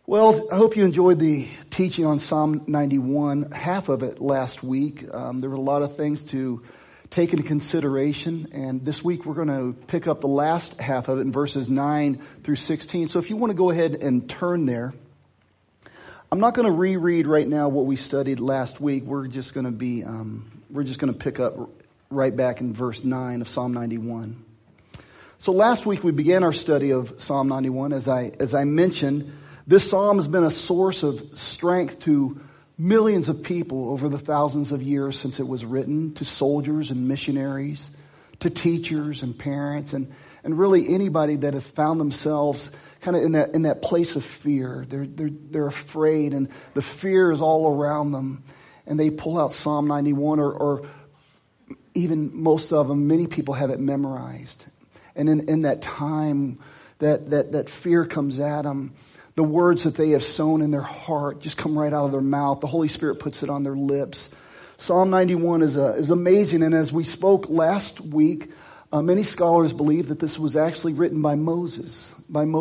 Well, I hope you enjoyed the teaching on Psalm 91, half of it last week. There were a lot of things to take into consideration, and this week we're going to pick up the last half of it in verses 9 through 16. So if you want to go ahead and turn there. I'm not going to reread right now what we studied last week. We're just going to pick up right back in verse 9 of Psalm 91. So last week we began our study of Psalm 91. As I mentioned, this psalm has been a source of strength to millions of people over the thousands of years since it was written, to soldiers and missionaries, to teachers and parents, and really anybody that have found themselves kind of in that place of fear. They're afraid, and the fear is all around them, and they pull out Psalm 91, or even most of them, many people have it memorized. And in that time that fear comes at them, the words that they have sown in their heart just come right out of their mouth. The Holy Spirit puts it on their lips. Psalm 91 is amazing. And as we spoke last week, many scholars believe that this was actually written by Moses.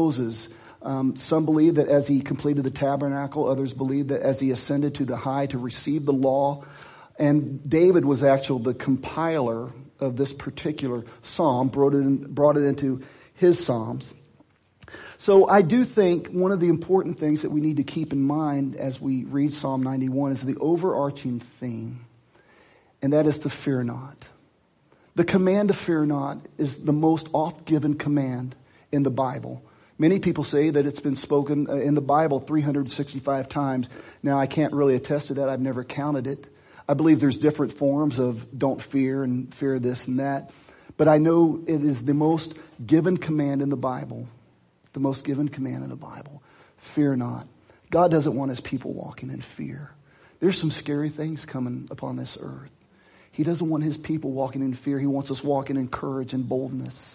Some believe that as he completed the tabernacle, others believe that as he ascended to the high to receive the law. And David was actually the compiler of this particular psalm, brought it into his psalms. So I do think one of the important things that we need to keep in mind as we read Psalm 91 is the overarching theme, and that is to fear not. The command to fear not is the most oft-given command in the Bible. Many people say that it's been spoken in the Bible 365 times. Now, I can't really attest to that. I've never counted it. I believe there's different forms of don't fear and fear this and that. But I know it is the most given command in the Bible. The most given command in the Bible. Fear not. God doesn't want his people walking in fear. There's some scary things coming upon this earth. He doesn't want his people walking in fear. He wants us walking in courage and boldness.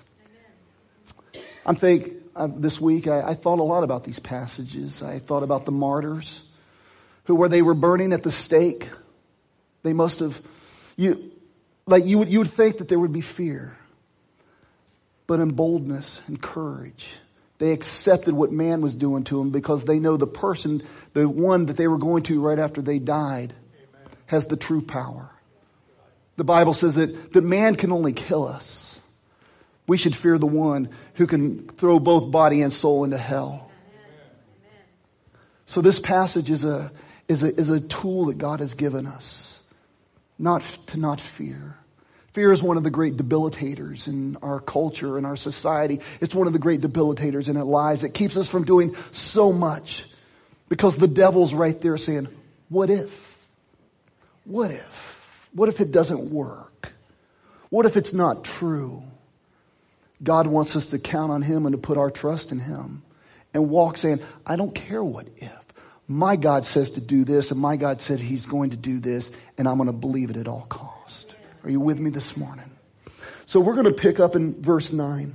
This week I thought a lot about these passages. I thought about the martyrs where they were burning at the stake. They must have, you would think that there would be fear. But in boldness and courage, they accepted what man was doing to them because they know the one that they were going to right after they died, has the true power. The Bible says that man can only kill us. We should fear the one who can throw both body and soul into hell. So this passage is a tool that God has given us, not fear. Fear is one of the great debilitators in our culture, in our society. It's one of the great debilitators in our lives. It keeps us from doing so much because the devil's right there saying, what if? What if? What if it doesn't work? What if it's not true? God wants us to count on him and to put our trust in him and walk saying, I don't care what if. My God says to do this, and my God said he's going to do this, and I'm going to believe it at all costs. Are you with me this morning? So we're going to pick up in verse 9.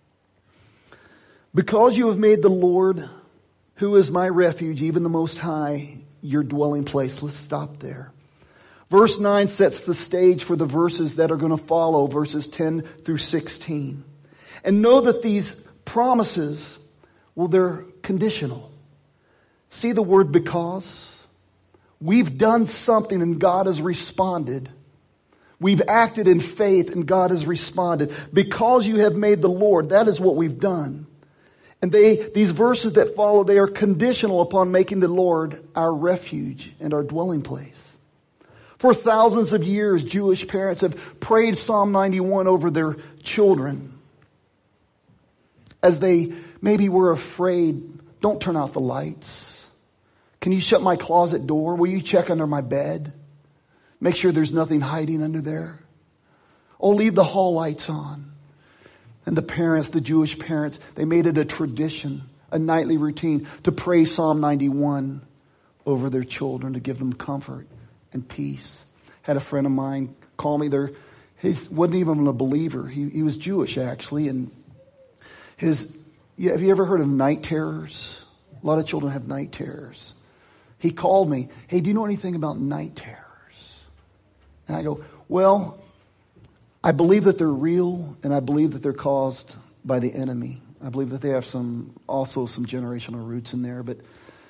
Because you have made the Lord, who is my refuge, even the Most High, your dwelling place. Let's stop there. Verse 9 sets the stage for the verses that are going to follow, verses 10 through 16. And know that these promises, they're conditional. See the word because? We've done something and God has responded. We've acted in faith and God has responded. Because you have made the Lord, that is what we've done. And these verses that follow, they are conditional upon making the Lord our refuge and our dwelling place. For thousands of years, Jewish parents have prayed Psalm 91 over their children. As they maybe were afraid, don't turn out the lights. Can you shut my closet door? Will you check under my bed? Make sure there's nothing hiding under there. Oh, leave the hall lights on. And the Jewish parents, they made it a tradition, a nightly routine to pray Psalm 91 over their children to give them comfort and peace. Had a friend of mine call me there. He wasn't even a believer. He was Jewish actually. And have you ever heard of night terrors? A lot of children have night terrors. He called me. Hey, do you know anything about night terrors? And I go, well, I believe that they're real, and I believe that they're caused by the enemy. I believe that they have some generational roots in there. But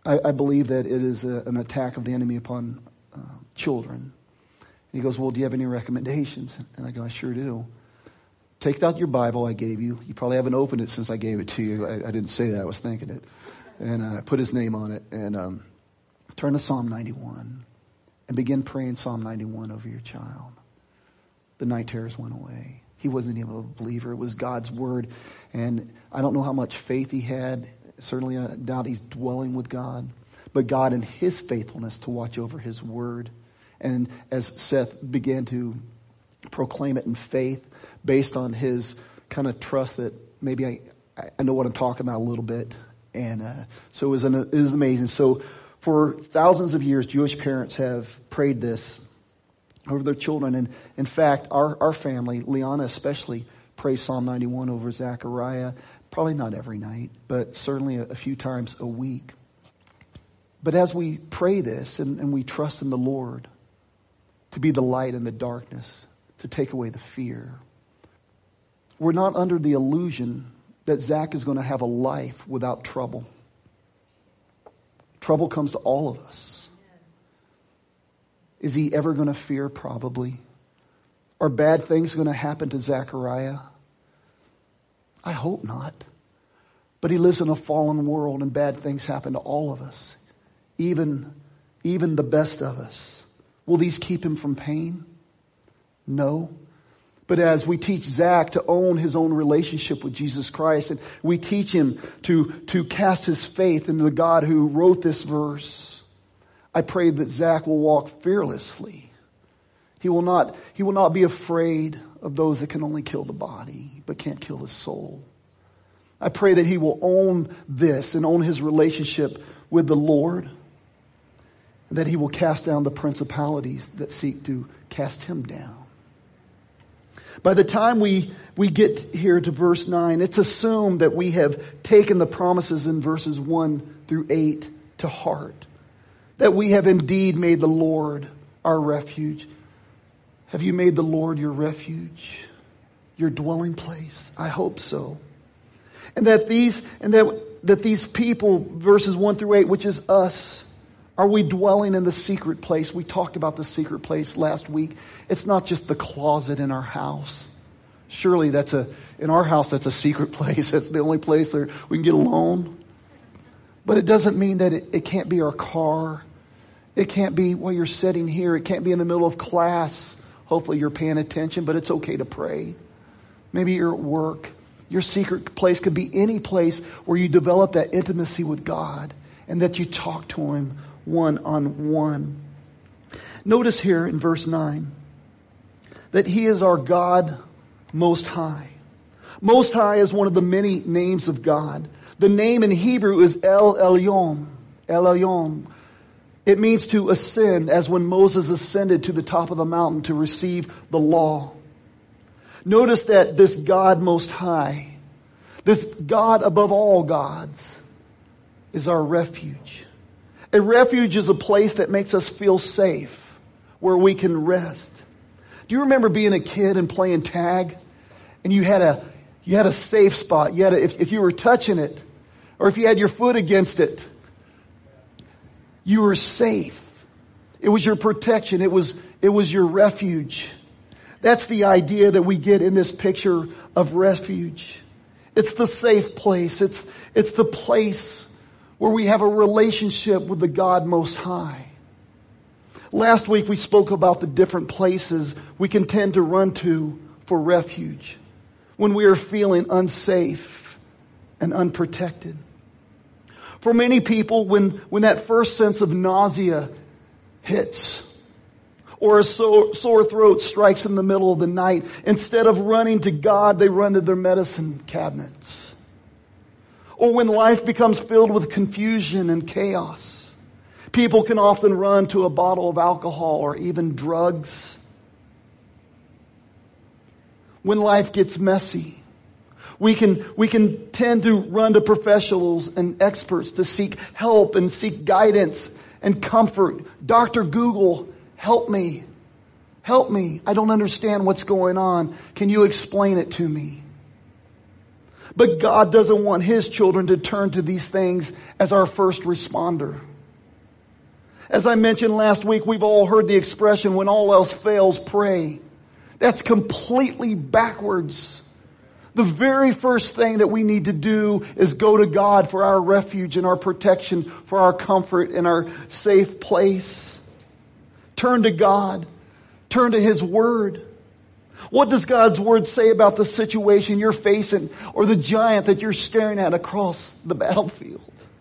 I believe that it is an attack of the enemy upon children. And he goes, well, do you have any recommendations? And I go, I sure do. Take out your Bible I gave you. You probably haven't opened it since I gave it to you. I didn't say that. I was thinking it. And I put his name on it. And turn to Psalm 91 and begin praying Psalm 91 over your child. The night terrors went away. He wasn't even a believer. It was God's word. And I don't know how much faith he had. Certainly I doubt he's dwelling with God. But God in his faithfulness to watch over his word. And as Seth began to proclaim it in faith based on his kind of trust that maybe I know what I'm talking about a little bit. And so it was amazing. So for thousands of years, Jewish parents have prayed this over their children. And in fact, our family, Liana especially, prays Psalm 91 over Zechariah. Probably not every night, but certainly a few times a week. But as we pray this and we trust in the Lord to be the light in the darkness, to take away the fear, we're not under the illusion that Zach is going to have a life without trouble. Trouble comes to all of us. Is he ever going to fear? Probably. Are bad things going to happen to Zechariah? I hope not. But he lives in a fallen world and bad things happen to all of us. Even the best of us. Will these keep him from pain? No. But as we teach Zach to own his own relationship with Jesus Christ, and we teach him to cast his faith in the God who wrote this verse, I pray that Zach will walk fearlessly. He will not be afraid of those that can only kill the body, but can't kill his soul. I pray that he will own this and own his relationship with the Lord, and that he will cast down the principalities that seek to cast him down. By the time we get here to verse 9, it's assumed that we have taken the promises in verses 1 through 8 to heart. That we have indeed made the Lord our refuge. Have you made the Lord your refuge? Your dwelling place? I hope so. And that these people, verses 1 through 8, which is us, are we dwelling in the secret place? We talked about the secret place last week. It's not just the closet in our house. Surely in our house that's a secret place. That's the only place where we can get alone. But it doesn't mean that it can't be our car. It can't be while you're sitting here. It can't be in the middle of class. Hopefully you're paying attention, but it's okay to pray. Maybe you're at work. Your secret place could be any place where you develop that intimacy with God and that you talk to Him one-on-one. Notice here in verse 9 that He is our God Most High. Most High is one of the many names of God. The name in Hebrew is El Elyon. El Elyon. It means to ascend, as when Moses ascended to the top of the mountain to receive the law. Notice that this God Most High, this God above all gods, is our refuge. A refuge is a place that makes us feel safe, where we can rest. Do you remember being a kid and playing tag? And you had a safe spot. If you were touching it, or if you had your foot against it, you were safe. It was your protection. It was your refuge. That's the idea that we get in this picture of refuge. It's the safe place. It's the place where we have a relationship with the God Most High. Last week we spoke about the different places we can tend to run to for refuge when we are feeling unsafe and unprotected. For many people, when that first sense of nausea hits, or a sore throat strikes in the middle of the night, instead of running to God, they run to their medicine cabinets. Or when life becomes filled with confusion and chaos, people can often run to a bottle of alcohol or even drugs. When life gets messy, we can tend to run to professionals and experts to seek help and seek guidance and comfort. Dr. Google, help me. Help me. I don't understand what's going on. Can you explain it to me? But God doesn't want His children to turn to these things as our first responder. As I mentioned last week, we've all heard the expression, when all else fails, pray. That's completely backwards. The very first thing that we need to do is go to God for our refuge and our protection, for our comfort and our safe place. Turn to God. Turn to His Word. What does God's Word say about the situation you're facing or the giant that you're staring at across the battlefield?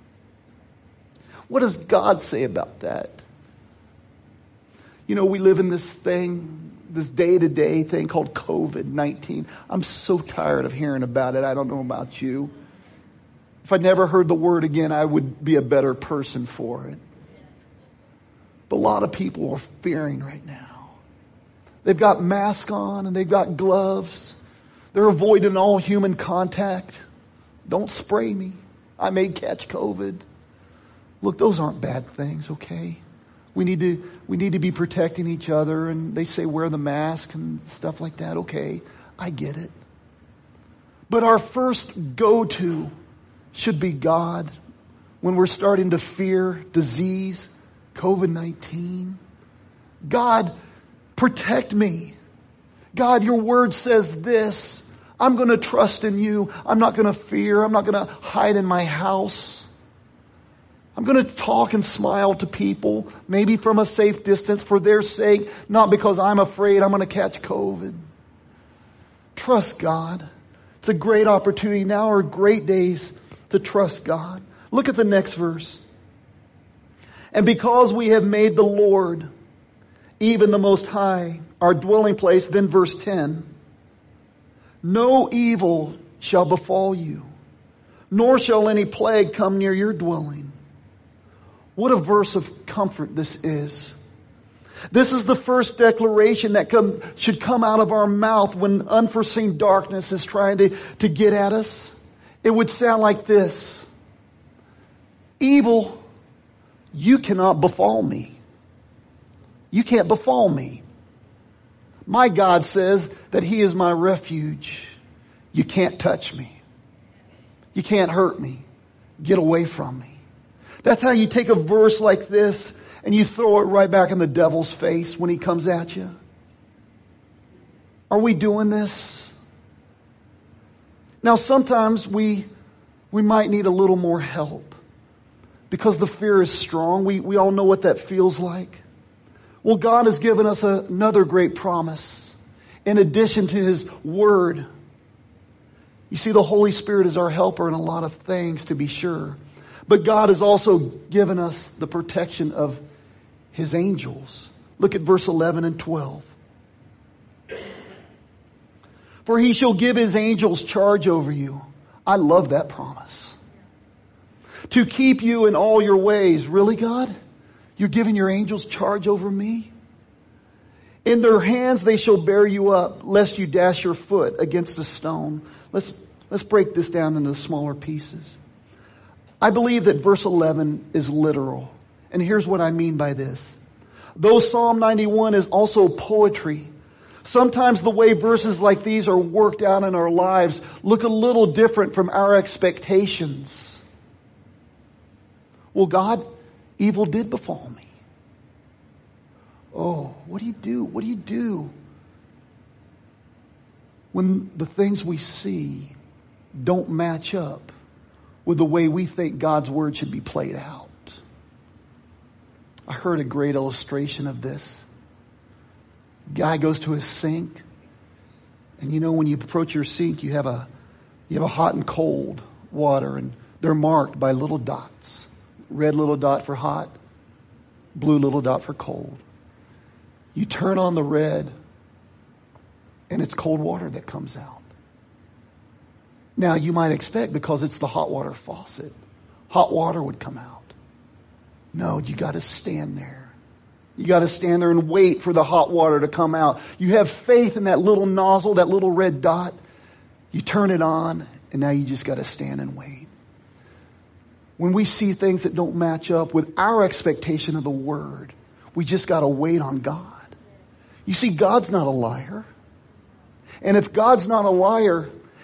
What does God say about that? You know, we live in this day-to-day thing called COVID-19. I'm so tired of hearing about it. I don't know about you. If I never heard the word again, I would be a better person for it. But a lot of people are fearing right now. They've got masks on and they've got gloves. They're avoiding all human contact. Don't spray me. I may catch COVID. Look, those aren't bad things, okay? We need to be protecting each other, and they say wear the mask and stuff like that. Okay, I get it. But our first go-to should be God when we're starting to fear disease, COVID-19. God, protect me. God, your word says this. I'm going to trust in you. I'm not going to fear. I'm not going to hide in my house. I'm going to talk and smile to people, maybe from a safe distance for their sake, not because I'm afraid I'm going to catch COVID. Trust God. It's a great opportunity. Now are great days to trust God. Look at the next verse. And because we have made the Lord, even the Most High, our dwelling place, then verse 10, no evil shall befall you, nor shall any plague come near your dwelling. What a verse of comfort this is. This is the first declaration that should come out of our mouth when unforeseen darkness is trying to get at us. It would sound like this. Evil, you cannot befall me. You can't befall me. My God says that He is my refuge. You can't touch me. You can't hurt me. Get away from me. That's how you take a verse like this and you throw it right back in the devil's face when he comes at you. Are we doing this? Now sometimes we might need a little more help because the fear is strong. We all know what that feels like. Well, God has given us another great promise in addition to His Word. You see, the Holy Spirit is our helper in a lot of things, to be sure. But God has also given us the protection of His angels. Look at verse 11 and 12. For He shall give His angels charge over you. I love that promise. To keep you in all your ways. Really, God? You're giving your angels charge over me? In their hands they shall bear you up, lest you dash your foot against a stone. Let's break this down into smaller pieces. I believe that verse 11 is literal. And here's what I mean by this. Though Psalm 91 is also poetry, sometimes the way verses like these are worked out in our lives look a little different from our expectations. Well, God, evil did befall me. Oh, what do you do? What do you do when the things we see don't match up with the way we think God's Word should be played out? I heard a great illustration of this. Guy goes to his sink, and you know when you approach your sink, you have a hot and cold water, and they're marked by little dots. Red little dot for hot, blue little dot for cold. You turn on the red, and it's cold water that comes out. Now, you might expect, because it's the hot water faucet, hot water would come out. No, you got to stand there. You got to stand there and wait for the hot water to come out. You have faith in that little nozzle, that little red dot. You turn it on, and now you just got to stand and wait. When we see things that don't match up with our expectation of the Word, we just got to wait on God. You see, God's not a liar. And if God's not a liar,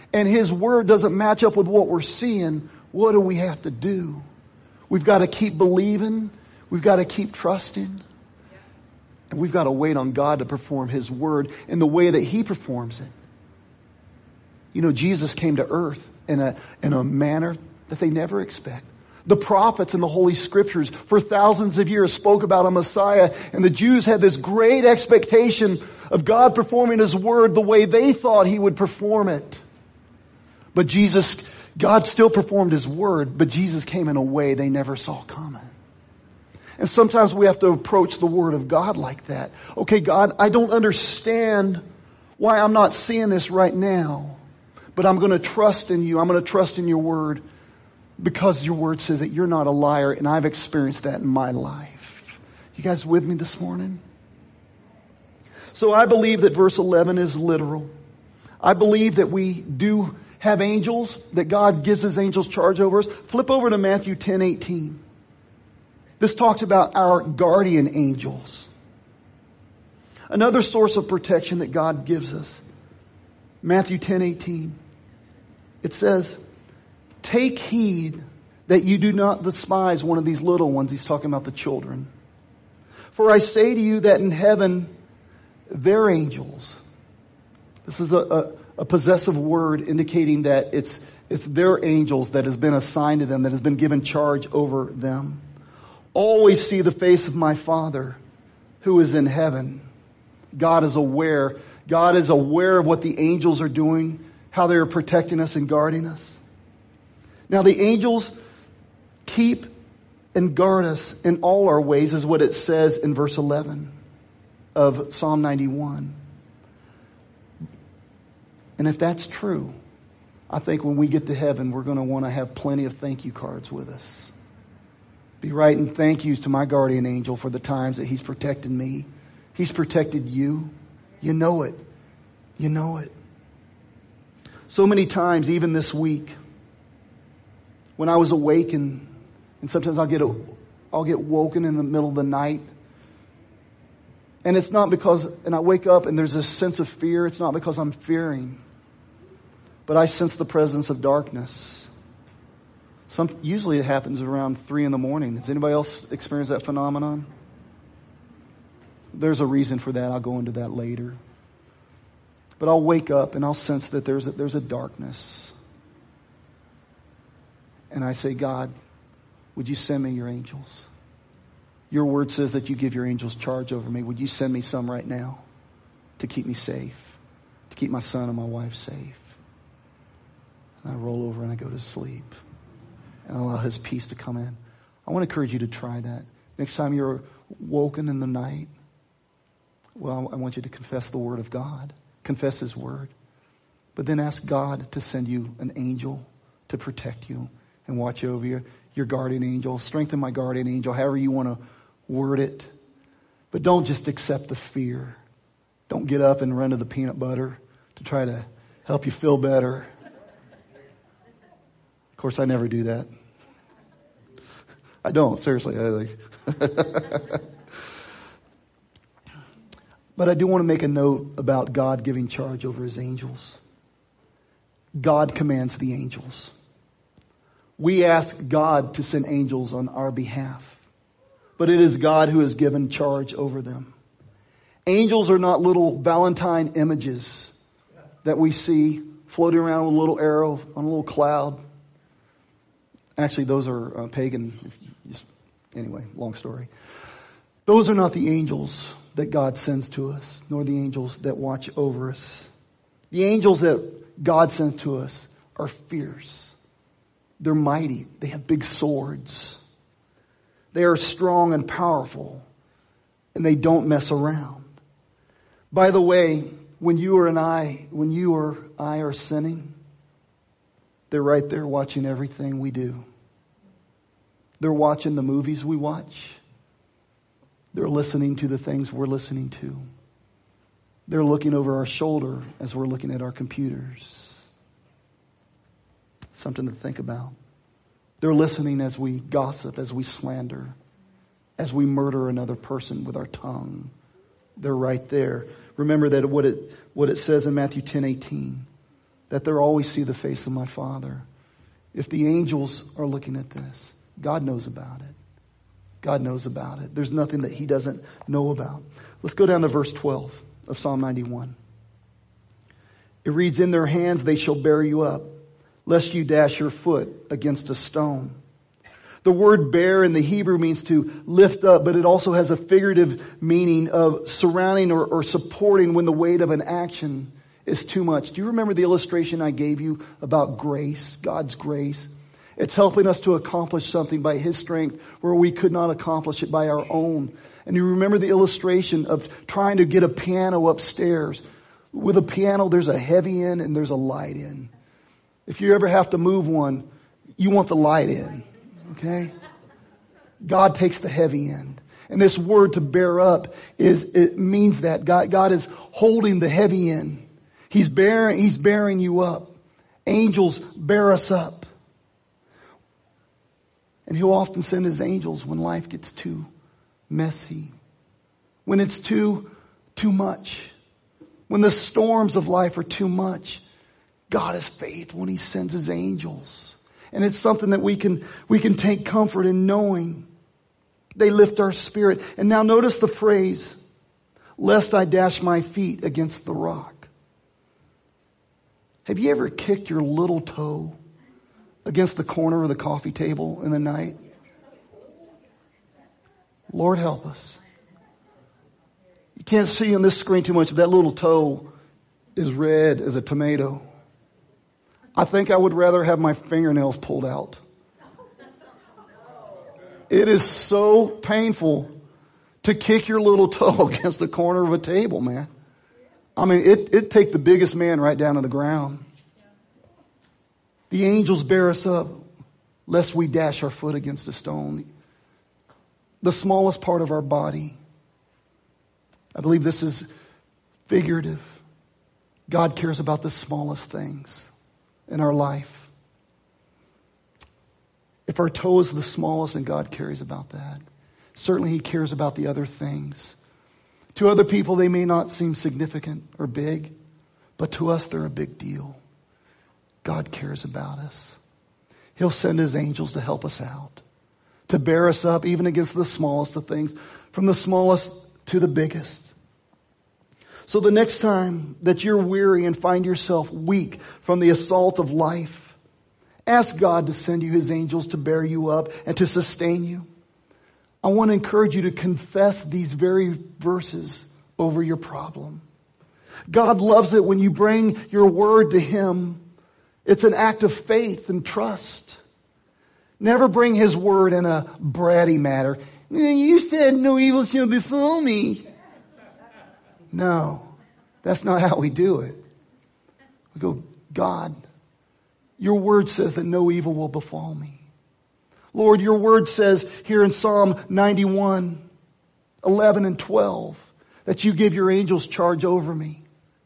and His Word doesn't match up with what we're seeing, what do we have to do? We've got to keep believing. We've got to keep trusting. And we've got to wait on God to perform His Word in the way that He performs it. You know, Jesus came to earth in a manner that they never expect. The prophets and the Holy Scriptures for thousands of years spoke about a Messiah, and the Jews had this great expectation of God performing His Word the way they thought He would perform it. But God still performed His Word, but Jesus came in a way they never saw coming. And sometimes we have to approach the Word of God like that. Okay, God, I don't understand why I'm not seeing this right now, but I'm going to trust in You. I'm going to trust in Your Word because Your Word says that You're not a liar, and I've experienced that in my life. You guys with me this morning? So I believe that verse 11 is literal. I believe that we do have angels, that God gives His angels charge over us. Flip over to Matthew 10:18. This talks about our guardian angels. Another source of protection that God gives us. Matthew 10:18. It says, take heed that you do not despise one of these little ones. He's talking about the children. For I say to you that in heaven, their angels. This is a possessive word indicating that it's their angels that has been assigned to them, that has been given charge over them. Always see the face of my Father who is in heaven. God is aware. God is aware of what the angels are doing, how they are protecting us and guarding us. Now the angels keep and guard us in all our ways, is what it says in verse 11 of Psalm 91. And if that's true, I think when we get to heaven, we're going to want to have plenty of thank you cards with us. Be writing thank yous to my guardian angel for the times that He's protected me. He's protected you. You know it. You know it. So many times, even this week, when I was awake and sometimes I'll get woken in the middle of the night. And it's not because, and I wake up and there's this sense of fear. It's not because I'm fearing, but I sense the presence of darkness. Usually it happens around 3 a.m. Does anybody else experience that phenomenon? There's a reason for that. I'll go into that later. But I'll wake up and I'll sense that there's a darkness. And I say, God, would You send me Your angels? Your word says that You give Your angels charge over me. Would You send me some right now to keep me safe, to keep my son and my wife safe? And I roll over and I go to sleep and allow His peace to come in. I want to encourage you to try that. Next time you're woken in the night, well, I want you to confess the Word of God. Confess His Word. But then ask God to send you an angel to protect you and watch over you. Your guardian angel. Strengthen my guardian angel, however you want to word it. But don't just accept the fear. Don't get up and run to the peanut butter to try to help you feel better. Of course, I never do that. I don't, seriously. But I do want to make a note about God giving charge over His angels. God commands the angels. We ask God to send angels on our behalf, but it is God who has given charge over them. Angels are not little Valentine images that we see floating around with a little arrow on a little cloud. Actually, those are pagan. Anyway, long story. Those are not the angels that God sends to us, nor the angels that watch over us. The angels that God sends to us are fierce. They're mighty. They have big swords. They are strong and powerful, and they don't mess around. By the way, when you or I are sinning, they're right there watching everything we do. They're watching the movies we watch. They're listening to the things we're listening to. They're looking over our shoulder as we're looking at our computers. Something to think about. They're listening as we gossip, as we slander, as we murder another person with our tongue. They're right there. Remember that what it says in Matthew 10:18. that they'll always see the face of my Father. If the angels are looking at this, God knows about it. God knows about it. There's nothing that He doesn't know about. Let's go down to verse 12 of Psalm 91. It reads, "In their hands they shall bear you up, lest you dash your foot against a stone." The word bear in the Hebrew means to lift up, but it also has a figurative meaning of surrounding or supporting when the weight of an action is too much. Do you remember the illustration I gave you about grace, God's grace? It's helping us to accomplish something by His strength where we could not accomplish it by our own. And you remember the illustration of trying to get a piano upstairs. With a piano, there's a heavy end and there's a light end. If you ever have to move one, you want the light end. Okay? God takes the heavy end. And this word to bear up it means that God is holding the heavy end. He's bearing you up. Angels bear us up. And He'll often send His angels when life gets too messy. When it's too much. When the storms of life are too much. God is faithful when He sends His angels. And it's something that we can take comfort in knowing. They lift our spirit. And now notice the phrase, "lest I dash my feet against the rock." Have you ever kicked your little toe against the corner of the coffee table in the night? Lord help us. You can't see on this screen too much, but that little toe is red as a tomato. I think I would rather have my fingernails pulled out. It is so painful to kick your little toe against the corner of a table, man. I mean, it'd take the biggest man right down to the ground. The angels bear us up, lest we dash our foot against a stone. The smallest part of our body. I believe this is figurative. God cares about the smallest things in our life. If our toe is the smallest, and God cares about that. Certainly He cares about the other things. To other people, they may not seem significant or big, but to us, they're a big deal. God cares about us. He'll send His angels to help us out, to bear us up even against the smallest of things, from the smallest to the biggest. So the next time that you're weary and find yourself weak from the assault of life, ask God to send you His angels to bear you up and to sustain you. I want to encourage you to confess these very verses over your problem. God loves it when you bring your word to Him. It's an act of faith and trust. Never bring His word in a bratty manner. You said no evil shall befall me. No, that's not how we do it. We go, God, your word says that no evil will befall me. Lord, your word says here in Psalm 91, 11 and 12, that you give your angels charge over me.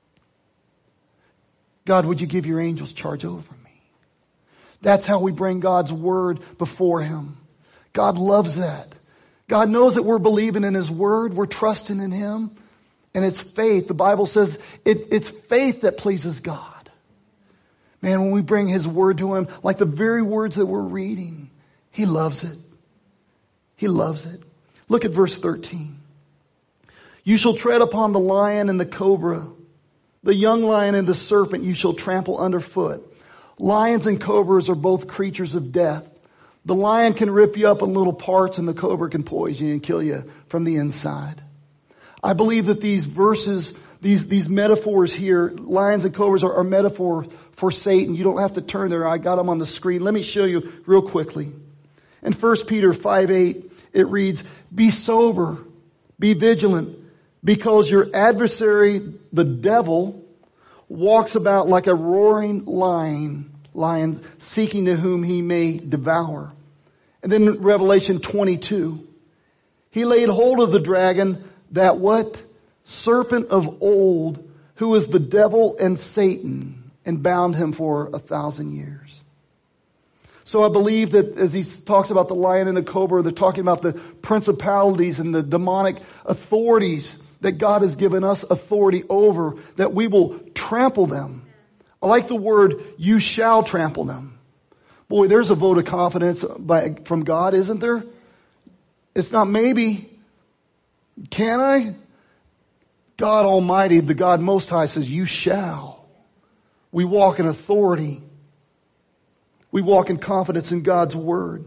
God, would you give your angels charge over me? That's how we bring God's word before Him. God loves that. God knows that we're believing in His word. We're trusting in Him. And it's faith. The Bible says it's faith that pleases God. Man, when we bring His word to Him, like the very words that we're reading, He loves it. He loves it. Look at verse 13. You shall tread upon the lion and the cobra, the young lion and the serpent you shall trample underfoot. Lions and cobras are both creatures of death. The lion can rip you up in little parts and the cobra can poison you and kill you from the inside. I believe that these verses, these metaphors here, lions and cobras are metaphor for Satan. You don't have to turn there. I got them on the screen. Let me show you real quickly. In 1 Peter 5:8, it reads, be sober, be vigilant, because your adversary, the devil, walks about like a roaring lion, seeking to whom he may devour. And then in Revelation 22, he laid hold of the dragon, that what? Serpent of old, who is the devil and Satan, and bound him for 1,000 years. So I believe that as he talks about the lion and the cobra, they're talking about the principalities and the demonic authorities that God has given us authority over, that we will trample them I like the word, you shall trample them. Boy, there's a vote of confidence from God, isn't there? It's not maybe. Can I? God Almighty, the God Most High says, you shall. We walk in authority. We walk in confidence in God's Word.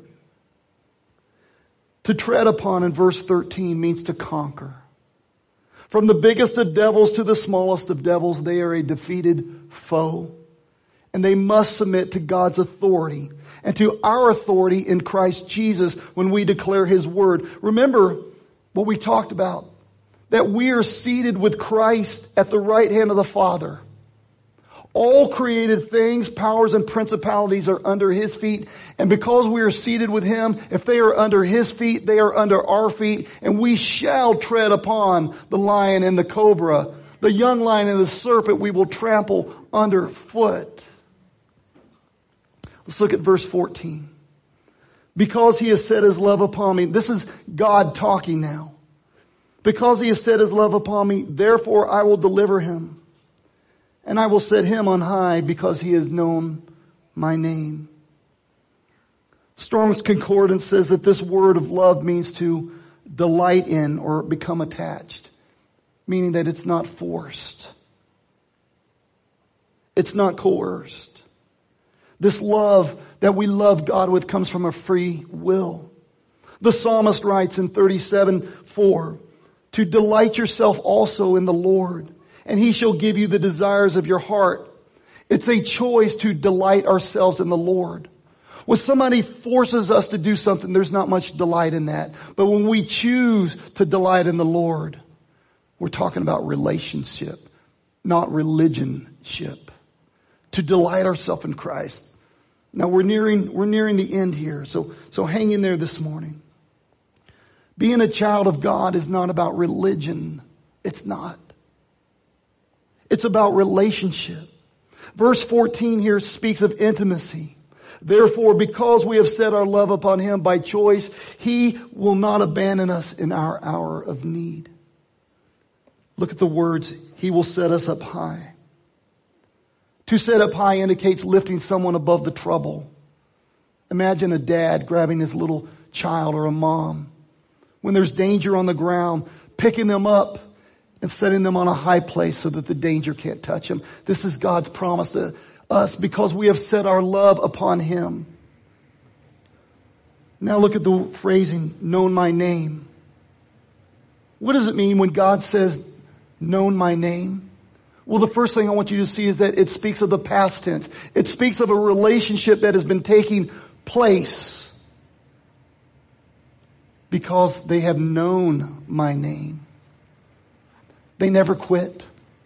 To tread upon in verse 13 means to conquer. From the biggest of devils to the smallest of devils, they are a defeated foe. And they must submit to God's authority and to our authority in Christ Jesus when we declare His Word. Remember what we talked about, that we are seated with Christ at the right hand of the Father. All created things, powers and principalities are under His feet. And because we are seated with Him, if they are under His feet, they are under our feet. And we shall tread upon the lion and the cobra. The young lion and the serpent we will trample underfoot. Let's look at verse 14. Because He has set His love upon me. This is God talking now. Because He has set His love upon me, therefore I will deliver him. And I will set him on high because he has known my name. Strong's Concordance says that this word of love means to delight in or become attached. Meaning that it's not forced. It's not coerced. This love that we love God with comes from a free will. The psalmist writes in 37:4, to delight yourself also in the Lord, and He shall give you the desires of your heart. It's a choice to delight ourselves in the Lord. When somebody forces us to do something, there's not much delight in that. But when we choose to delight in the Lord, we're talking about relationship, not religionship. To delight ourselves in Christ. Now we're nearing the end here, so hang in there this morning. Being a child of God is not about religion. It's not. It's about relationship. Verse 14 here speaks of intimacy. Therefore, because we have set our love upon Him by choice, He will not abandon us in our hour of need. Look at the words, He will set us up high. To set up high indicates lifting someone above the trouble. Imagine a dad grabbing his little child or a mom. When there's danger on the ground, picking them up and setting them on a high place so that the danger can't touch them. This is God's promise to us because we have set our love upon Him. Now look at the phrasing, known my name. What does it mean when God says, known my name? Well, the first thing I want you to see is that it speaks of the past tense. It speaks of a relationship that has been taking place. Because they have known my name. They never quit.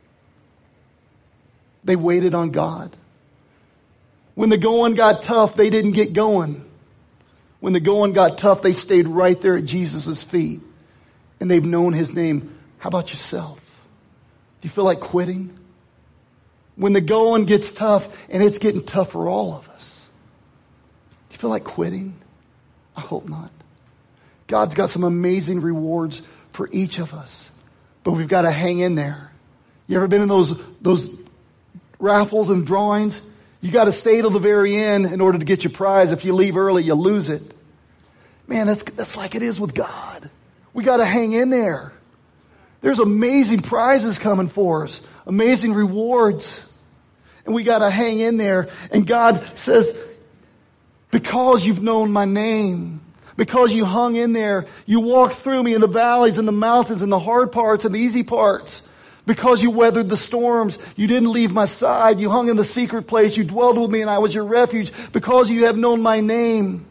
They waited on God. When the going got tough, they didn't get going. When the going got tough, they stayed right there at Jesus' feet. And they've known His name. How about yourself? Do you feel like quitting? When the going gets tough, and it's getting tough for all of us, do you feel like quitting? I hope not. God's got some amazing rewards for each of us. But we've got to hang in there. You ever been in those raffles and drawings? You got to stay till the very end in order to get your prize. If you leave early, you lose it. Man, that's like it is with God. We got to hang in there. There's amazing prizes coming for us. Amazing rewards. And we got to hang in there. And God says, because you've known my name, because you hung in there, you walked through me in the valleys and the mountains and the hard parts and the easy parts. Because you weathered the storms, you didn't leave my side, you hung in the secret place, you dwelled with me and I was your refuge. Because you have known my name,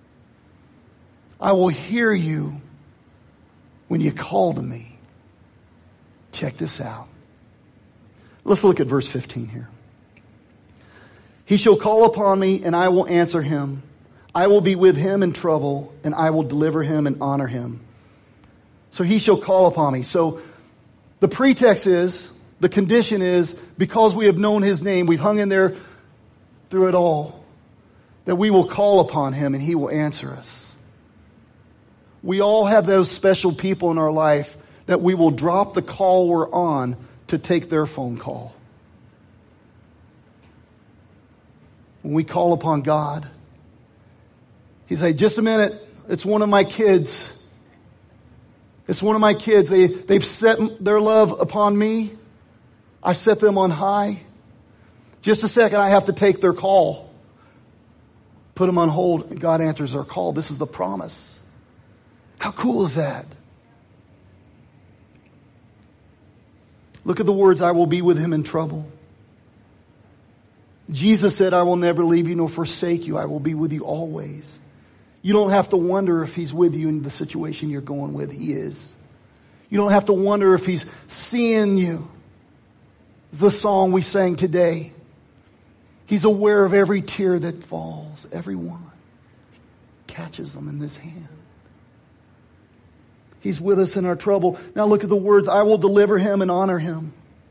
I will hear you when you call to me. Check this out. Let's look at verse 15 here. He shall call upon me and I will answer him. I will be with him in trouble and I will deliver him and honor him. So he shall call upon me. So the pretext is, the condition is, because we have known his name, we've hung in there through it all, that we will call upon him and he will answer us. We all have those special people in our life that we will drop the call we're on to take their phone call. when we call upon God. He say, just a minute, it's one of my kids. It's one of my kids. They've set their love upon me. I set them on high. Just a second, I have to take their call. Put them on hold, and God answers our call. This is the promise. How cool is that? Look at the words, I will be with him in trouble. Jesus said, I will never leave you nor forsake you. I will be with you always. You don't have to wonder if he's with you in the situation you're going with. He is. You don't have to wonder if he's seeing you. The song we sang today. He's aware of every tear that falls. Every one. He catches them in his hand. He's with us in our trouble. Now look at the words, I will deliver him and honor him.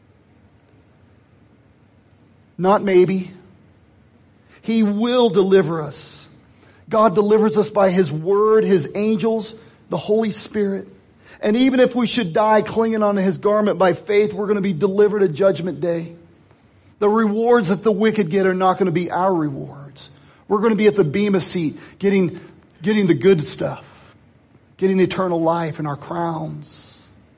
Not maybe. He will deliver us. God delivers us by his word, his angels, the Holy Spirit. And even if we should die clinging onto his garment by faith, we're going to be delivered at Judgment Day. The rewards that the wicked get are not going to be our rewards. We're going to be at the bema seat, getting the good stuff, getting eternal life and our crowns.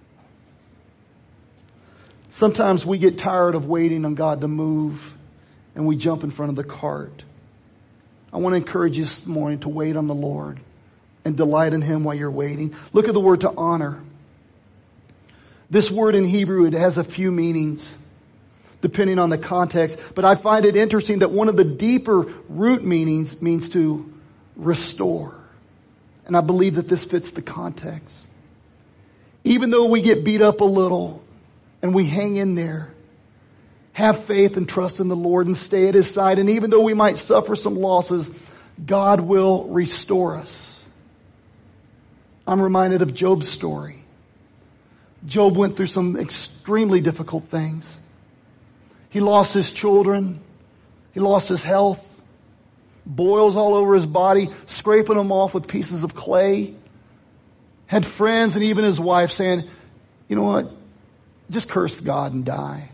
Sometimes we get tired of waiting on God to move and we jump in front of the cart. I want to encourage you this morning to wait on the Lord and delight in him while you're waiting. Look at the word to honor. This word in Hebrew, it has a few meanings depending on the context. But I find it interesting that one of the deeper root meanings means to restore. And I believe that this fits the context. Even though we get beat up a little and we hang in there, have faith and trust in the Lord and stay at his side. And even though we might suffer some losses, God will restore us. I'm reminded of Job's story. Job went through some extremely difficult things. He lost his children. He lost his health. Boils all over his body, scraping them off with pieces of clay. Had friends and even his wife saying, you know what? Just curse God and die.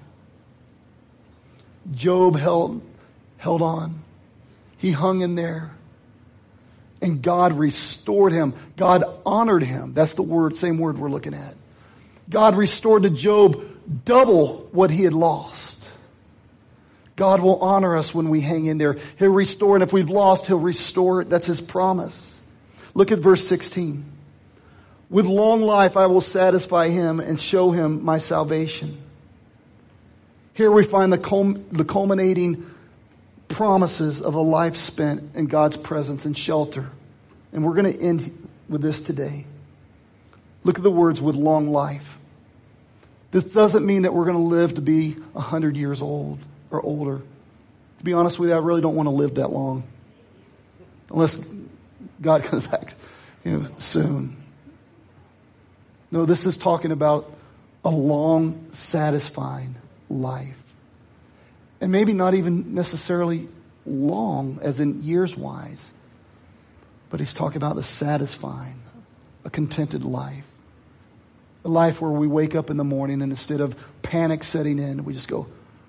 Job held on. He hung in there. And God restored him. God honored him. That's the word, same word we're looking at. God restored to Job double what he had lost. God will honor us when we hang in there. He'll restore, and if we've lost, he'll restore it. That's his promise. Look at verse 16. With long life I will satisfy him and show him my salvation. Here we find the culminating promises of a life spent in God's presence and shelter. And we're going to end with this today. Look at the words, with long life. This doesn't mean that we're going to live to be 100 years old or older. To be honest with you, I really don't want to live that long. Unless God comes back, soon. No, this is talking about a long, satisfying life. And maybe not even necessarily long, as in years wise. But he's talking about the satisfying, a contented life. A life where we wake up in the morning and instead of panic setting in, we just go,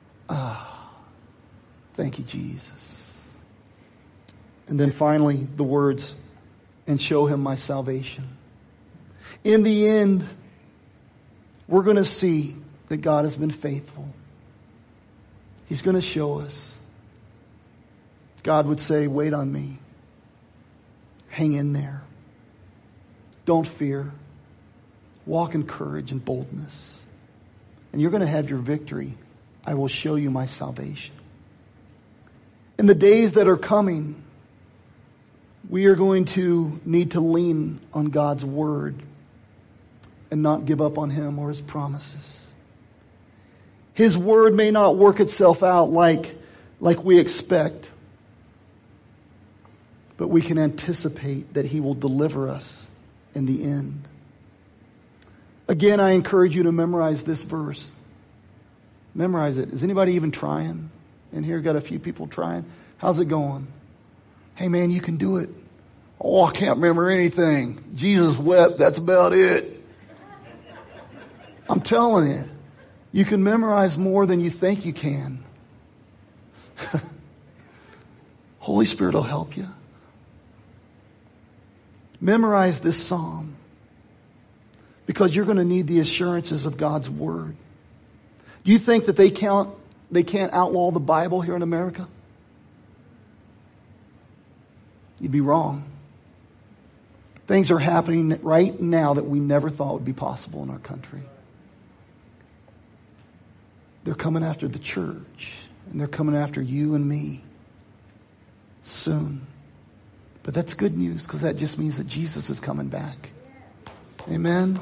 thank you, Jesus. And then finally, the words, and show him my salvation. In the end, we're going to see that God has been faithful. He's going to show us. God would say, wait on me. Hang in there. Don't fear. Walk in courage and boldness. And you're going to have your victory. I will show you my salvation. In the days that are coming, we are going to need to lean on God's word and not give up on him or his promises. His word may not work itself out like we expect, but we can anticipate that he will deliver us in the end. Again, I encourage you to memorize this verse. Memorize it. Is anybody even trying? In here, got a few people trying. How's it going? Hey man, you can do it. Oh, I can't remember anything. Jesus wept. That's about it. I'm telling you, you can memorize more than you think you can. Holy Spirit will help you. Memorize this psalm because you're going to need the assurances of God's Word. Do you think that they can't outlaw the Bible here in America? You'd be wrong. Things are happening right now that we never thought would be possible in our country. They're coming after the church, and they're coming after you and me soon. But that's good news because that just means that Jesus is coming back. Amen.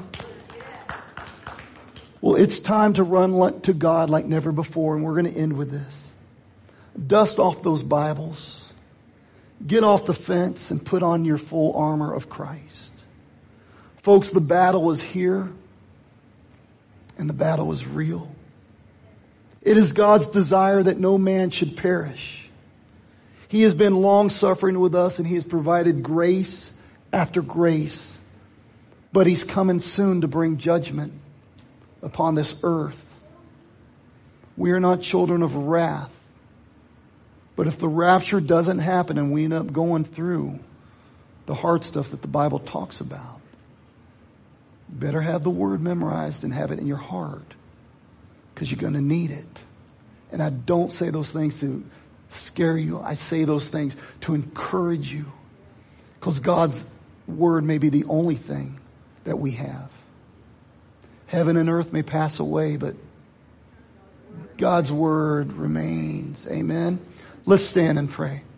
Well, it's time to run to God like never before, and we're going to end with this. Dust off those Bibles. Get off the fence and put on your full armor of Christ. Folks, the battle is here, and the battle is real. It is God's desire that no man should perish. He has been long-suffering with us, and He has provided grace after grace. But He's coming soon to bring judgment upon this earth. We are not children of wrath. But if the rapture doesn't happen and we end up going through the hard stuff that the Bible talks about, you better have the Word memorized and have it in your heart because you're going to need it. And I don't say those things to scare you. I say those things to encourage you because God's Word may be the only thing that we have. Heaven and earth may pass away, but God's Word remains. Amen. Let's stand and pray.